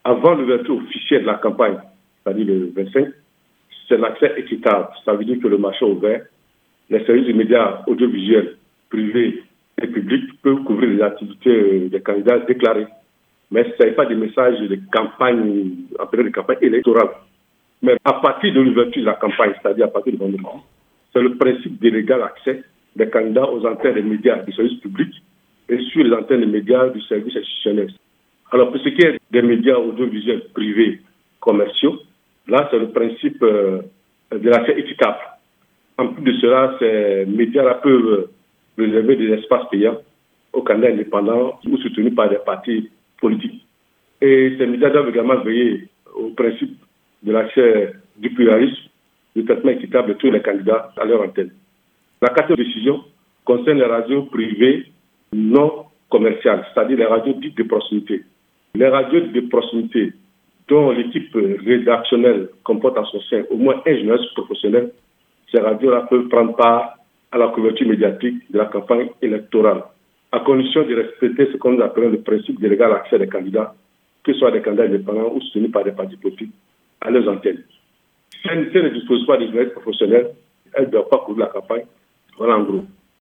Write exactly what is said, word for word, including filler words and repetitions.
avant l'ouverture officielle de la campagne, c'est-à-dire le vingt-cinq, c'est l'accès équitable. Ça veut dire que le marché ouvert, les services des médias audiovisuels, privés et publics peuvent couvrir les activités des candidats déclarés. Mais ce n'est pas des messages de campagne, en période de campagne électorale. Mais à partir de l'ouverture de la campagne, c'est-à-dire à partir de vendredi, c'est le principe de l'égal accès des candidats aux antennes des médias du service public et sur les antennes des médias du service institutionnel. Alors, pour ce qui est des médias audiovisuels privés commerciaux, là, c'est le principe euh, de l'accès équitable. En plus de cela, ces médias-là peuvent réserver des espaces payants aux candidats indépendants ou soutenus par des partis politiques. Et ces médias doivent également veiller au principe de l'accès du pluralisme, du traitement équitable de tous les candidats à leur antenne. La quatrième décision concerne les radios privées non commerciales, c'est-à-dire les radios dites de proximité. Les radios de proximité dont l'équipe rédactionnelle comporte en son sein au moins un journaliste professionnel, ces radios-là peuvent prendre part à la couverture médiatique de la campagne électorale, à condition de respecter ce qu'on nous appelle le principe de l'égal accès des candidats, que ce soit des candidats indépendants ou soutenus par des partis politiques, à leurs antennes. Si elles ne disposent pas de journalistes professionnels, elles ne doivent pas couvrir la campagne. Voilà en gros.